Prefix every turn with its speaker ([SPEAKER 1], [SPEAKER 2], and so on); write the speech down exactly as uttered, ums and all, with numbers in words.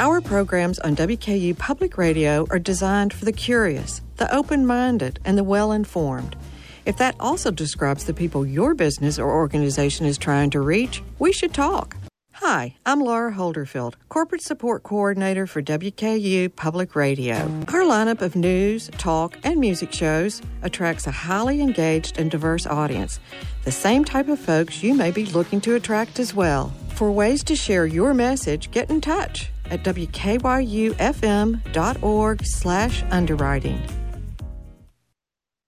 [SPEAKER 1] Our programs on W K U Public Radio are designed for the curious, the open-minded, and the well-informed. If that also describes the people your business or organization is trying to reach, we should talk. Hi, I'm Laura Holderfield, Corporate Support Coordinator for W K U Public Radio. Our lineup of news, talk, and music shows attracts a highly engaged and diverse audience, the same type of folks you may be looking to attract as well. For ways to share your message, get in touch at W K Y U F M dot org slash underwriting.